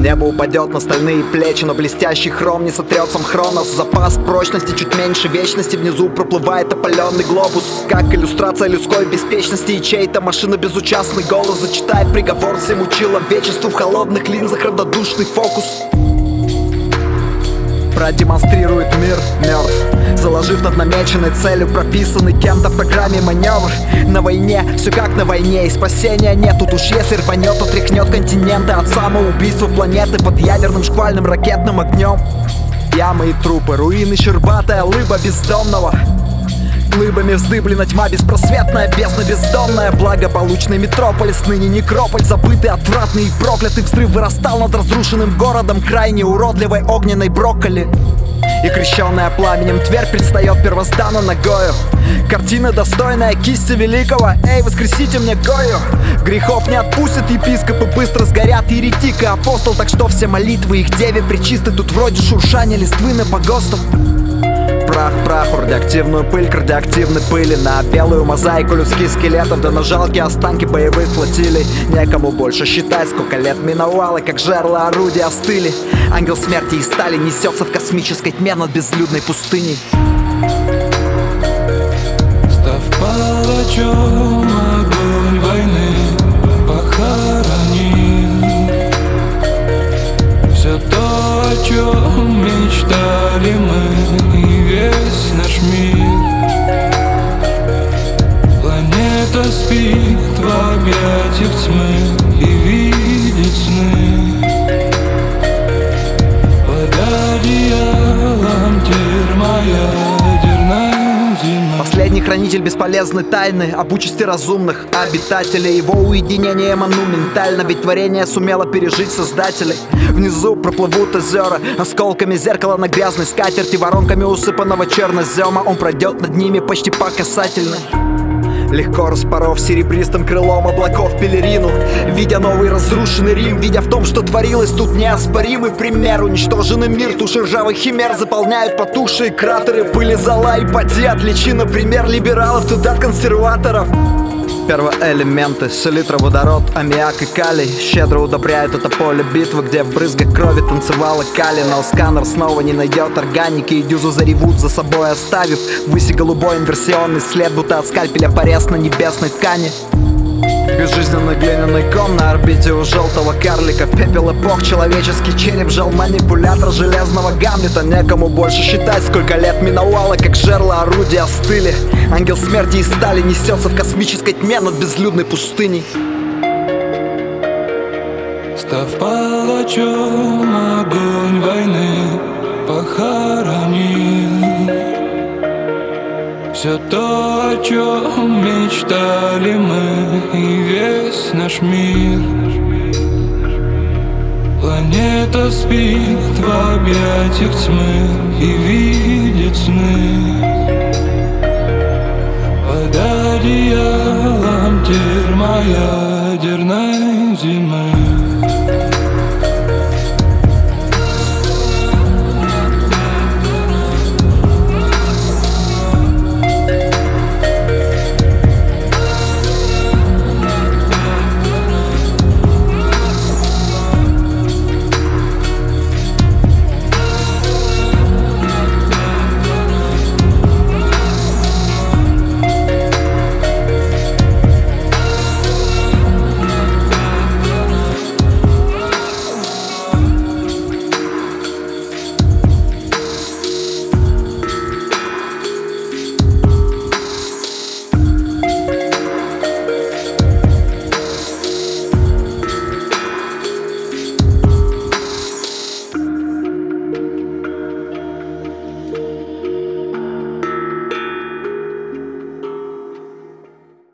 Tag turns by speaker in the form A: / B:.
A: Небо упадет на стальные плечи, но блестящий хром не сотрется Хронос. Запас прочности чуть меньше вечности, внизу проплывает опаленный глобус. Как иллюстрация людской беспечности и чей-то машина безучастный голос зачитает приговор всему человечеству в холодных линзах равнодушный фокус. Продемонстрирует мир мертв, заложив над намеченной целью прописанный кем-то в программе маневр. На войне все как на войне, и спасения нет. Тут уж если рванет, то тряхнет континенты от самоубийства планеты под ядерным шквальным ракетным огнем. Ямы и трупы, руины, щербатая лыба бездомного. Глыбами вздыблена тьма беспросветная, бездна бездомная. Благополучный метрополис, ныне некрополь, забытый, отвратный и проклятый. Взрыв вырастал над разрушенным городом крайне уродливой огненной брокколи. И крещенная пламенем Тверь предстает первозданно ногою. Картина, достойная кисти великого. Эй, воскресите мне Гою! Грехов не отпустят епископы, быстро сгорят еретик и апостол. Так что все молитвы их деве причисты, тут вроде шуршания листвы на погостов. Прах к праху, радиоактивную пыль к радиоактивной пыли. На белую мозаику людских скелетов, да на жалкие останки боевых флотилий. Некому больше считать, сколько лет миновало, как жерла орудия остыли. Ангел смерти из стали несется в космической тьме над безлюдной пустыней.
B: Став палачом, огонь войны похоронил все то, о чем мечтали мы, и весь наш мир. Планета спит в объятиях тьмы и видит сны. Под одеялом термоядерная зима.
A: Последний хранитель бесполезной тайны об участи разумных обитателей. Его уединение монументально, ведь творение сумело пережить создателей. Внизу проплывут озера осколками зеркала на грязной скатерти, воронками усыпанного чернозема. Он пройдет над ними почти по касательной, легко распоров серебристым крылом облаков пелерину. Видя новый разрушенный Рим, видя в том, что творилось тут неоспоримый пример. Уничтоженный мир, туши ржавых химер заполняют потухшие кратеры пыли, зола и поди. Отличи, например, либералов тут от консерваторов. Первоэлементы, селитра, водород, аммиак и калий щедро удобряют это поле битвы, где в брызгах крови танцевала Кали. Но сканер снова не найдет органики, и дюзу заревут за собой, оставив ввыси голубой инверсионный след, будто от скальпеля порез на небесной ткани. Безжизненный глиняный ком на орбите у желтого карлика. Пепел эпох, человеческий череп жал манипулятор железного Гамлета. Некому больше считать, сколько лет миновало, как жерла орудия остыли. Ангел смерти из стали несется в космической тьме над безлюдной пустыней.
B: Став палачом, огонь войны похоронил все то, о чем мечтали мы, и весь наш мир. Планета спит в объятиях тьмы и видит сны. Под одеялом термоядерной зимы.